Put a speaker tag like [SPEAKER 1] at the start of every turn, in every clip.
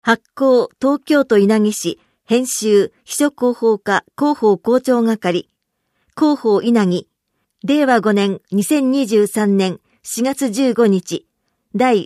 [SPEAKER 1] 発行東京都稲城市編集秘書広報課広報校長係広報稲城令和5年2023年4月15日第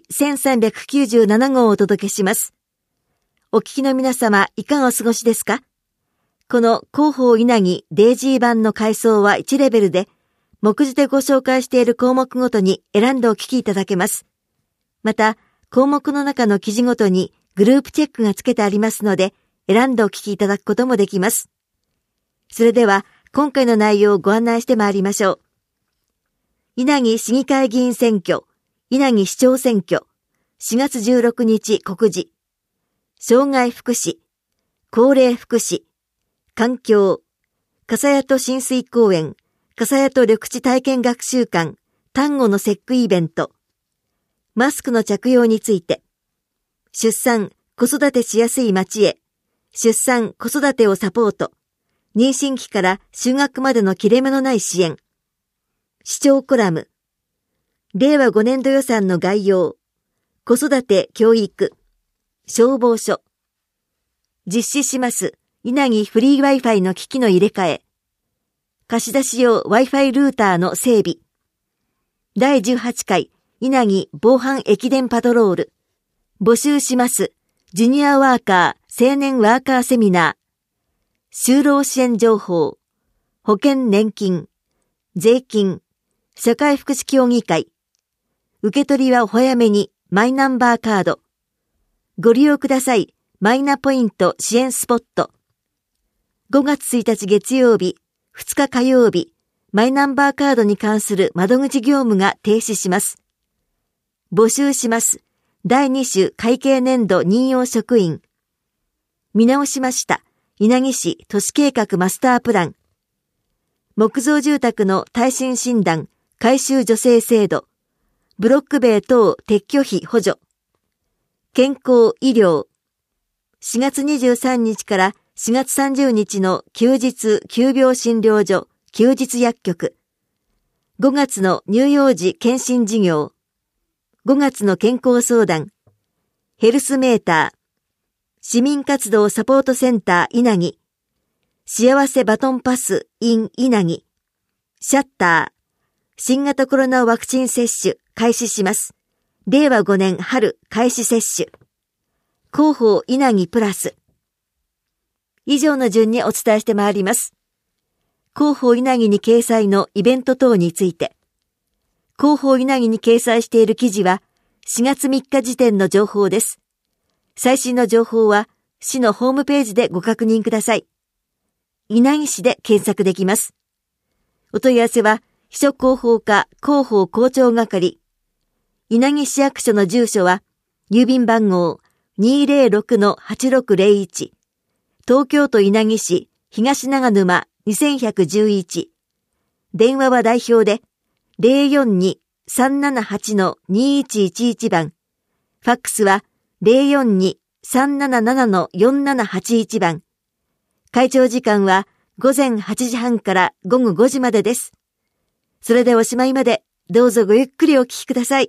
[SPEAKER 1] 1397号をお届けします。お聞きの皆様いかがお過ごしですか？この広報稲城デイジー版の階層は1レベルで目次でご紹介している項目ごとに選んでお聞きいただけます。また項目の中の記事ごとにグループチェックがつけてありますので、選んでお聞きいただくこともできます。それでは、今回の内容をご案内してまいりましょう。稲城市議会議員選挙、稲城市長選挙、4月16日告示、障害福祉、高齢福祉、環境、笠谷浸水公園、笠谷緑地体験学習館、端午の節句イベント、マスクの着用について、出産、子育てしやすい街へ、出産、子育てをサポート、妊娠期から就学までの切れ目のない支援、市長コラム、令和5年度予算の概要、子育て教育、消防署、実施します稲城フリー Wi-Fi の機器の入れ替え、貸し出し用 Wi-Fi ルーターの整備、第18回稲城防犯駅伝パトロール、募集します。ジュニアワーカー、青年ワーカーセミナー。就労支援情報。保険年金。税金。社会福祉協議会。受け取りはお早めにマイナンバーカード。ご利用ください。マイナポイント支援スポット。5月1日月曜日、2日火曜日、マイナンバーカードに関する窓口業務が停止します。募集します。第2種会計年度任用職員。見直しました。稲城市都市計画マスタープラン。木造住宅の耐震診断、改修助成制度。ブロック塀等撤去費補助。健康医療。4月23日から4月30日の休日急病診療所、休日薬局。5月の乳幼児検診事業。5月の健康相談、ヘルスメーター、市民活動サポートセンター稲城、幸せバトンパス in 稲城、シャッター、新型コロナワクチン接種開始します。令和5年春開始接種。広報稲城プラス。以上の順にお伝えしてまいります。広報稲城に掲載のイベント等について、広報稲城に掲載している記事は4月3日時点の情報です。最新の情報は市のホームページでご確認ください。稲城市で検索できます。お問い合わせは秘書広報課広報校長係。稲城市役所の住所は郵便番号 206-8601 東京都稲城市東長沼2111。電話は代表で042-378-2111番。ファックスは 042-377-4781番。会長時間は午前8時半から午後5時までです。それでおしまいまでどうぞごゆっくりお聞きください。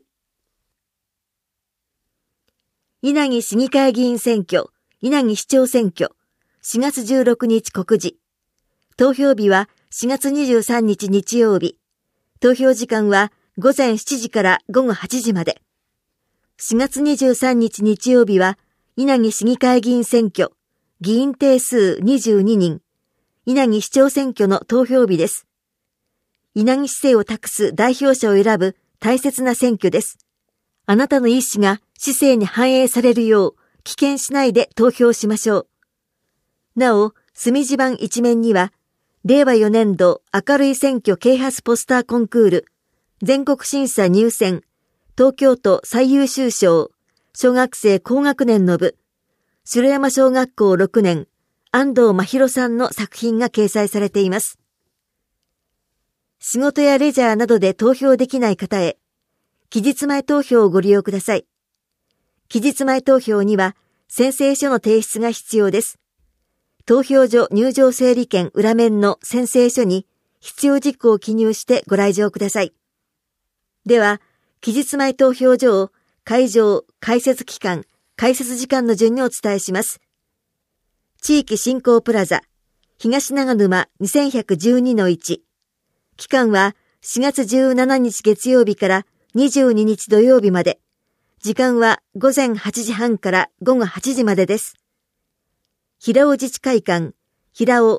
[SPEAKER 1] 稲城市議会議員選挙、稲城市長選挙、4月16日告示。投票日は4月23日日曜日。投票時間は午前7時から午後8時まで。4月23日日曜日は、稲城市議会議員選挙、議員定数22人、稲城市長選挙の投票日です。稲城市政を託す代表者を選ぶ大切な選挙です。あなたの意思が市政に反映されるよう、棄権しないで投票しましょう。なお、隅地版一面には、令和4年度明るい選挙啓発ポスターコンクール、全国審査入選、東京都最優秀賞、小学生高学年の部、城山小学校6年、安藤真弘さんの作品が掲載されています。仕事やレジャーなどで投票できない方へ、期日前投票をご利用ください。期日前投票には宣誓書の提出が必要です。投票所入場整理券裏面の宣誓書に必要事項を記入してご来場ください。では、期日前投票所を会場、開設期間、 開設時間の順にお伝えします。地域振興プラザ、東長沼 2112-1。期間は4月17日月曜日から22日土曜日まで。時間は午前8時半から午後8時までです。平尾自治会館、平尾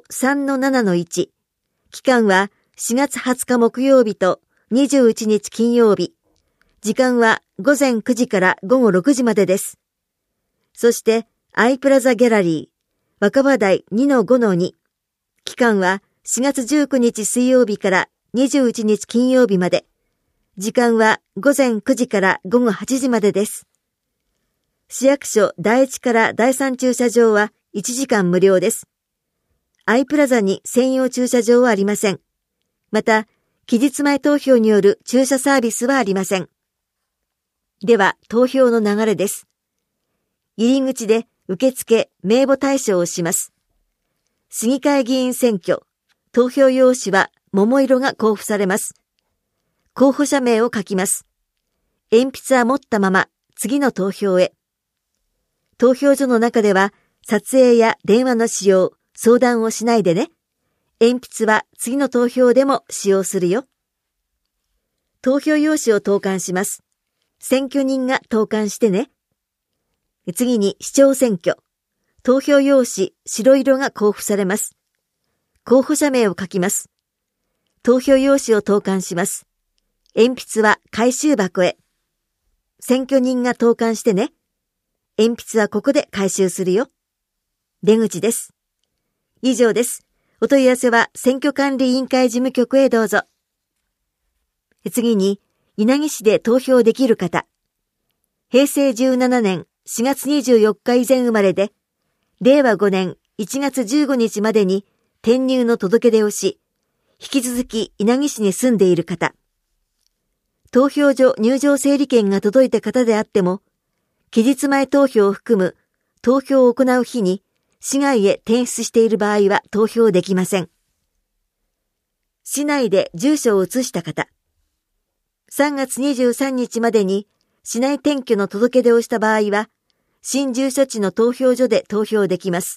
[SPEAKER 1] 3-7-1。期間は4月20日木曜日と21日金曜日。時間は午前9時から午後6時までです。そして、アイプラザギャラリー、若葉台 2-5-2。期間は4月19日水曜日から21日金曜日まで。時間は午前9時から午後8時までです。市役所第1から第3駐車場は1時間無料です。アイプラザに専用駐車場はありません。また、期日前投票による駐車サービスはありません。では、投票の流れです。入り口で受付名簿対象をします。市議会議員選挙、投票用紙は桃色が交付されます。候補者名を書きます。鉛筆は持ったまま次の投票へ。投票所の中では撮影や電話の使用、相談をしないでね。鉛筆は次の投票でも使用するよ。投票用紙を投函します。選挙人が投函してね。次に市長選挙。投票用紙白色が交付されます。候補者名を書きます。投票用紙を投函します。鉛筆は回収箱へ。選挙人が投函してね。鉛筆はここで回収するよ。出口です。以上です。お問い合わせは選挙管理委員会事務局へどうぞ。次に、稲城市で投票できる方。平成17年4月24日以前生まれで、令和5年1月15日までに転入の届け出をし、引き続き稲城市に住んでいる方。投票所入場整理券が届いた方であっても、期日前投票を含む投票を行う日に市外へ転出している場合は投票できません。市内で住所を移した方。3月23日までに市内転居の届け出をした場合は、新住所地の投票所で投票できます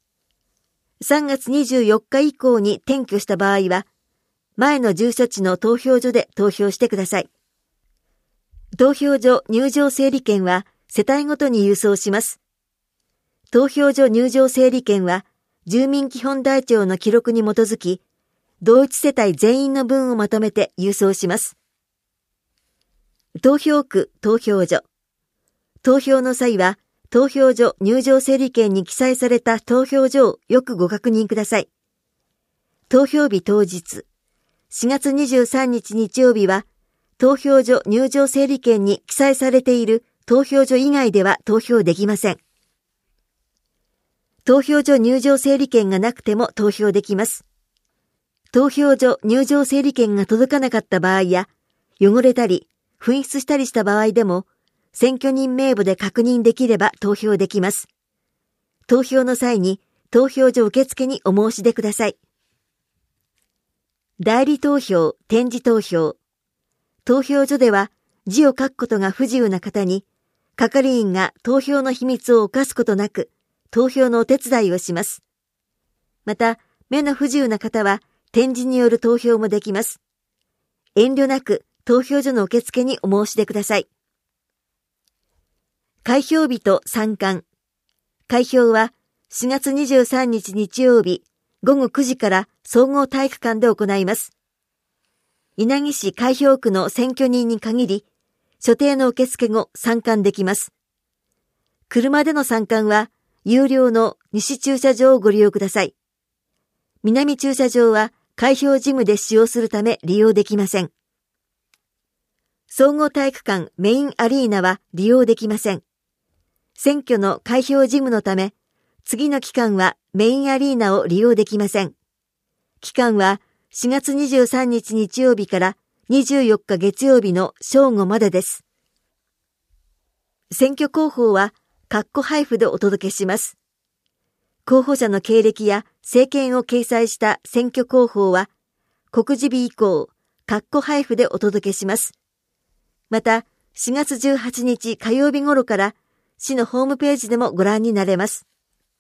[SPEAKER 1] 。3月24日以降に転居した場合は、前の住所地の投票所で投票してください。投票所入場整理券は世帯ごとに郵送します。投票所入場整理券は住民基本台帳の記録に基づき、同一世帯全員の分をまとめて郵送します。投票区投票所。投票の際は、投票所入場整理券に記載された投票所をよくご確認ください。投票日当日。4月23日日曜日は、投票所入場整理券に記載されている投票所以外では投票できません。投票所入場整理券がなくても投票できます。投票所入場整理券が届かなかった場合や、汚れたり、紛失したりした場合でも、選挙人名簿で確認できれば投票できます。投票の際に投票所受付にお申し出ください。代理投票、点字投票。投票所では字を書くことが不自由な方に、係員が投票の秘密を犯すことなく、投票のお手伝いをします。また、目の不自由な方は点字による投票もできます。遠慮なく投票所の受付にお申し出ください。開票日と参観。開票は4月23日日曜日午後9時から総合体育館で行います。稲城市開票区の選挙人に限り、所定の受付後参観できます。車での参観は有料の西駐車場をご利用ください。南駐車場は開票事務で使用するため利用できません。総合体育館メインアリーナは利用できません。選挙の開票事務のため、次の期間はメインアリーナを利用できません。期間は4月23日日曜日から24日月曜日の正午までです。選挙広報は括弧配布でお届けします。候補者の経歴や政見を掲載した選挙広報は告示日以降、括弧配布でお届けします。また、4月18日火曜日頃から市のホームページでもご覧になれます。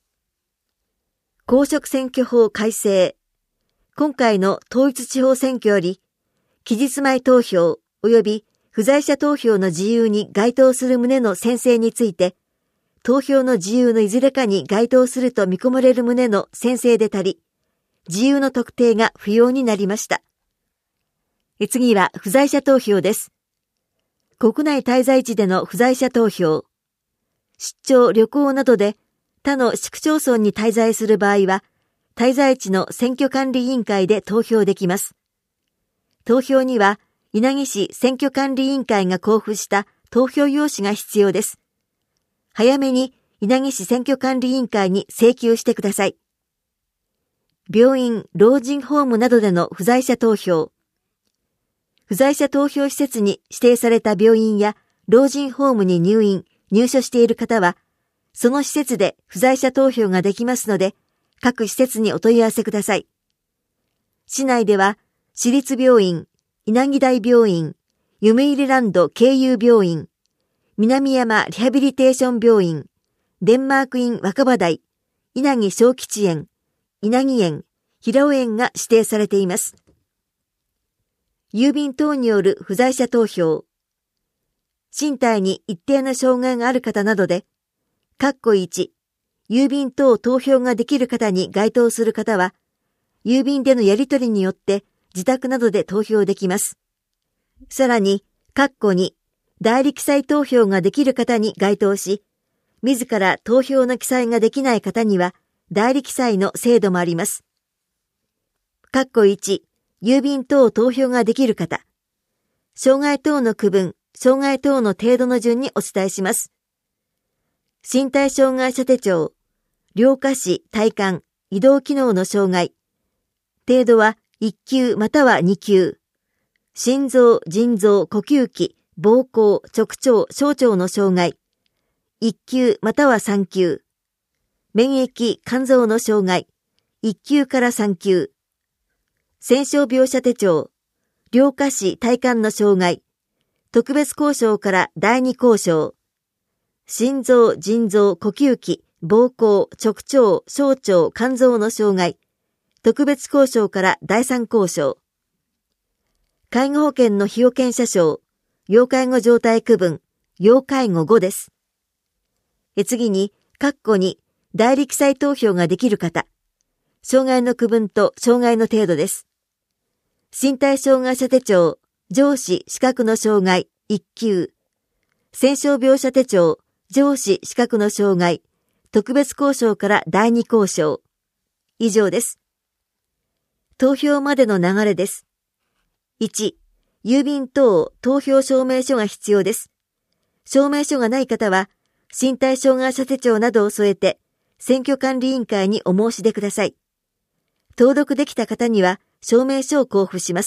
[SPEAKER 1] 公職選挙法改正。今回の統一地方選挙より、期日前投票及び不在者投票の自由に該当する旨の宣誓について、投票の自由のいずれかに該当すると見込まれる旨の宣誓で足り、自由の特定が不要になりました。次は不在者投票です。国内滞在地での不在者投票。出張・旅行などで他の市区町村に滞在する場合は、滞在地の選挙管理委員会で投票できます。投票には、稲城市選挙管理委員会が交付した投票用紙が必要です。早めに稲城市選挙管理委員会に請求してください。病院・老人ホームなどでの不在者投票。不在者投票施設に指定された病院や老人ホームに入所している方は、その施設で不在者投票ができますので、各施設にお問い合わせください。市内では、市立病院、稲城大病院、読売ランド京友病院、南山リハビリテーション病院、デンマーク院若葉台、稲城小吉園、稲城園、平尾園が指定されています。郵便等による不在者投票。身体に一定の障害がある方などで、1、郵便等投票ができる方に該当する方は、郵便でのやり取りによって自宅などで投票できます。さらに、2、代理記載投票ができる方に該当し、自ら投票の記載ができない方には、代理記載の制度もあります。1、郵便等投票ができる方。障害等の区分、障害等の程度の順にお伝えします。身体障害者手帳、両下肢、体幹、移動機能の障害。程度は1級または2級。心臓、腎臓、呼吸器、膀胱、直腸、小腸の障害。1級または3級。免疫、肝臓の障害。1級から3級。戦傷病者手帳、両下肢、体幹の障害。特別交渉から第2交渉。心臓、腎臓、呼吸器、膀胱、直腸、小腸、肝臓の障害。特別交渉から第3交渉。介護保険の被保険者証、要介護状態区分、要介護5です。次に、2、代理記載投票ができる方。障害の区分と障害の程度です。身体障害者手帳、上肢視覚の障害、1級。戦傷病者手帳、上肢視覚の障害、特別交渉から第2交渉。以上です。投票までの流れです。1、郵便等投票証明書が必要です。証明書がない方は、身体障害者手帳などを添えて、選挙管理委員会にお申し出ください。登録できた方には、証明書を交付します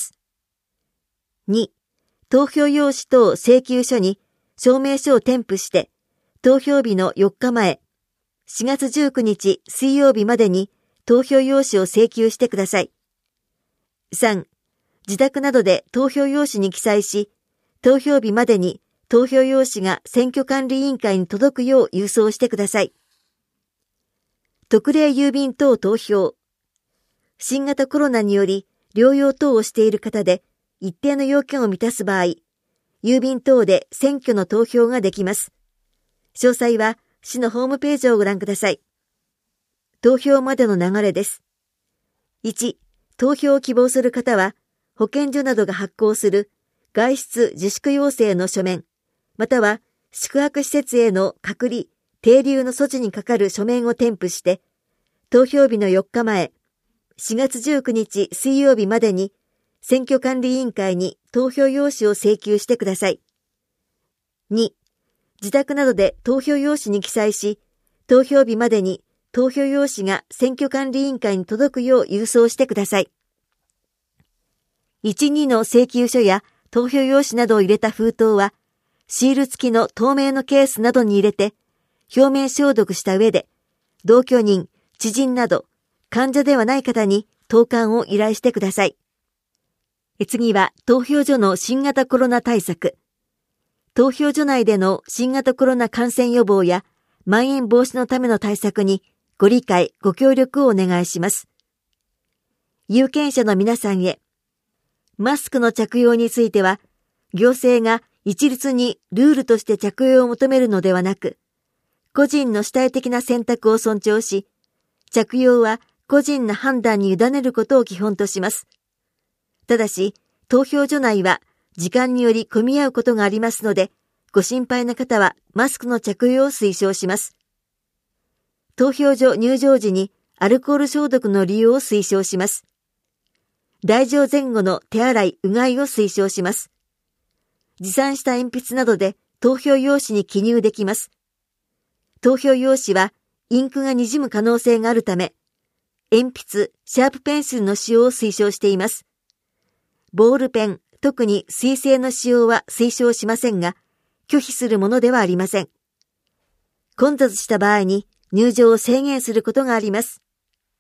[SPEAKER 1] 。2、投票用紙等請求書に証明書を添付して、投票日の4日前、4月19日水曜日までに投票用紙を請求してください。3、自宅などで投票用紙に記載し、投票日までに投票用紙が選挙管理委員会に届くよう郵送してください。特例郵便等投票。新型コロナにより療養等をしている方で一定の要件を満たす場合、郵便等で選挙の投票ができます。詳細は市のホームページをご覧ください。投票までの流れです。1、投票を希望する方は、保健所などが発行する外出自粛要請の書面、または宿泊施設への隔離、停留の措置にかかる書面を添付して、投票日の4日前、4月19日水曜日までに選挙管理委員会に投票用紙を請求してください。2、自宅などで投票用紙に記載し、投票日までに投票用紙が選挙管理委員会に届くよう郵送してください。1、2の請求書や投票用紙などを入れた封筒は、シール付きの透明のケースなどに入れて、表面消毒した上で、同居人、知人など、患者ではない方に投函を依頼してください。次は投票所の新型コロナ対策。 投票所内での新型コロナ感染予防やまん延防止のための対策にご理解、ご協力をお願いします。有権者の皆さんへ、マスクの着用については、行政が一律にルールとして着用を求めるのではなく、個人の主体的な選択を尊重し、着用は個人の判断に委ねることを基本とします。ただし、投票所内は時間により混み合うことがありますので、ご心配な方はマスクの着用を推奨します。投票所入場時にアルコール消毒の利用を推奨します。来場前後の手洗い、うがいを推奨します。持参した鉛筆などで投票用紙に記入できます。投票用紙はインクが滲む可能性があるため、鉛筆、シャープペンシルの使用を推奨しています。ボールペン、特に水性の使用は推奨しませんが、拒否するものではありません。混雑した場合に入場を制限することがあります。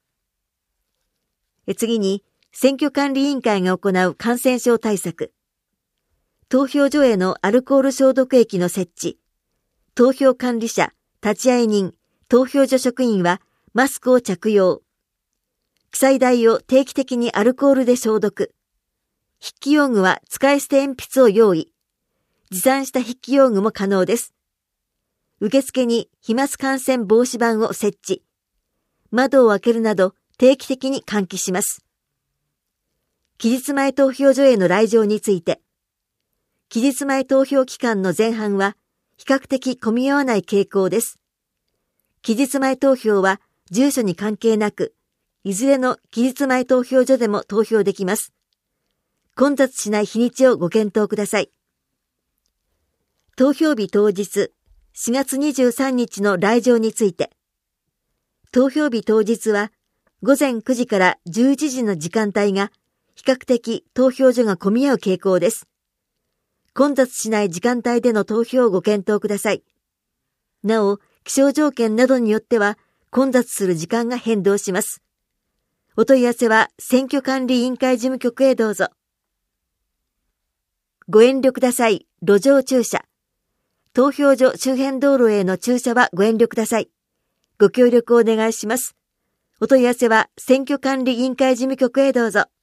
[SPEAKER 1] 次に、選挙管理委員会が行う感染症対策。投票所へのアルコール消毒液の設置。投票管理者、立会人、投票所職員はマスクを着用。記載台を定期的にアルコールで消毒。筆記用具は使い捨て鉛筆を用意。持参した筆記用具も可能です。受付に飛沫感染防止板を設置。窓を開けるなど定期的に換気します。期日前投票所への来場について、期日前投票期間の前半は比較的混み合わない傾向です。期日前投票は住所に関係なく、いずれの期日前投票所でも投票できます。混雑しない日にちをご検討ください。投票日当日、4月23日の来場について、投票日当日は午前9時から11時の時間帯が比較的投票所が混み合う傾向です。混雑しない時間帯での投票をご検討ください。なお、気象条件などによっては混雑する時間が変動します。お問い合わせは選挙管理委員会事務局へどうぞ。ご遠慮ください。路上駐車。投票所周辺道路への駐車はご遠慮ください。ご協力をお願いします。お問い合わせは選挙管理委員会事務局へどうぞ。